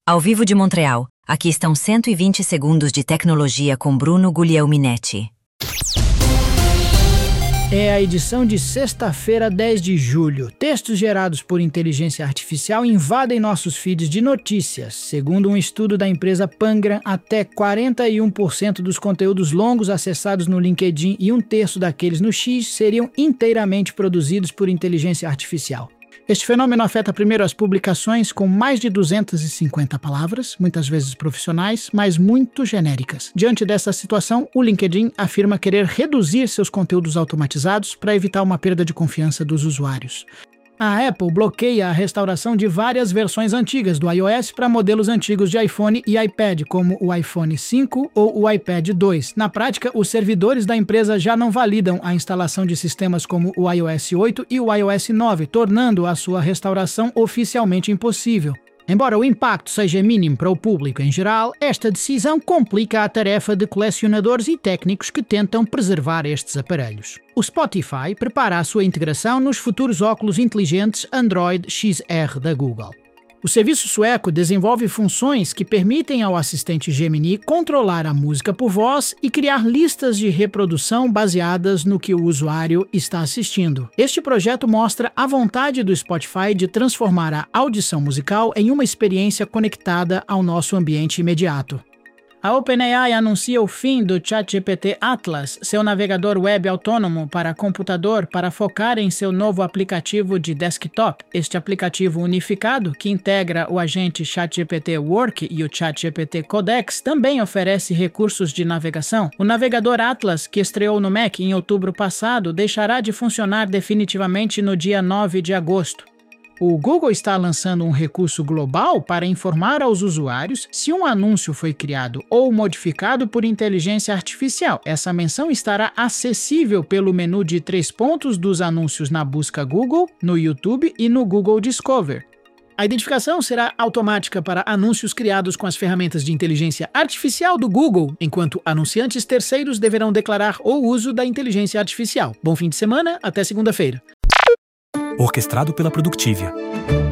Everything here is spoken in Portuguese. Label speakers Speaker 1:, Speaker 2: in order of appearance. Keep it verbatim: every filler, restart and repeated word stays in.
Speaker 1: Ao vivo de Montreal, aqui estão cento e vinte segundos de tecnologia com Bruno Guglielminetti.
Speaker 2: É a edição de sexta-feira, dez de julho. Textos gerados por inteligência artificial invadem nossos feeds de notícias. Segundo um estudo da empresa Pangram, até quarenta e um por cento dos conteúdos longos acessados no LinkedIn e um terço daqueles no X seriam inteiramente produzidos por inteligência artificial. Este fenômeno afeta primeiro as publicações com mais de duzentas e cinquenta palavras, muitas vezes profissionais, mas muito genéricas. Diante dessa situação, o LinkedIn afirma querer reduzir seus conteúdos automatizados para evitar uma perda de confiança dos usuários. A Apple bloqueia a restauração de várias versões antigas do iOS para modelos antigos de iPhone e iPad, como o iPhone cinco ou o iPad dois. Na prática, os servidores da empresa já não validam a instalação de sistemas como o iOS oito e o iOS nove, tornando a sua restauração oficialmente impossível. Embora o impacto seja mínimo para o público em geral, esta decisão complica a tarefa de colecionadores e técnicos que tentam preservar estes aparelhos. O Spotify prepara a sua integração nos futuros óculos inteligentes Android X R da Google. O serviço sueco desenvolve funções que permitem ao assistente Gemini controlar a música por voz e criar listas de reprodução baseadas no que o usuário está assistindo. Este projeto mostra a vontade do Spotify de transformar a audição musical em uma experiência conectada ao nosso ambiente imediato. A OpenAI anuncia o fim do ChatGPT Atlas, seu navegador web autônomo para computador, para focar em seu novo aplicativo de desktop. Este aplicativo unificado, que integra o agente ChatGPT Work e o ChatGPT Codex, também oferece recursos de navegação. O navegador Atlas, que estreou no Mac em outubro passado, deixará de funcionar definitivamente no dia nove de agosto. O Google está lançando um recurso global para informar aos usuários se um anúncio foi criado ou modificado por inteligência artificial. Essa menção estará acessível pelo menu de três pontos dos anúncios na busca Google, no YouTube e no Google Discover. A identificação será automática para anúncios criados com as ferramentas de inteligência artificial do Google, enquanto anunciantes terceiros deverão declarar o uso da inteligência artificial. Bom fim de semana, até segunda-feira.
Speaker 3: Orquestrado pela Productivia.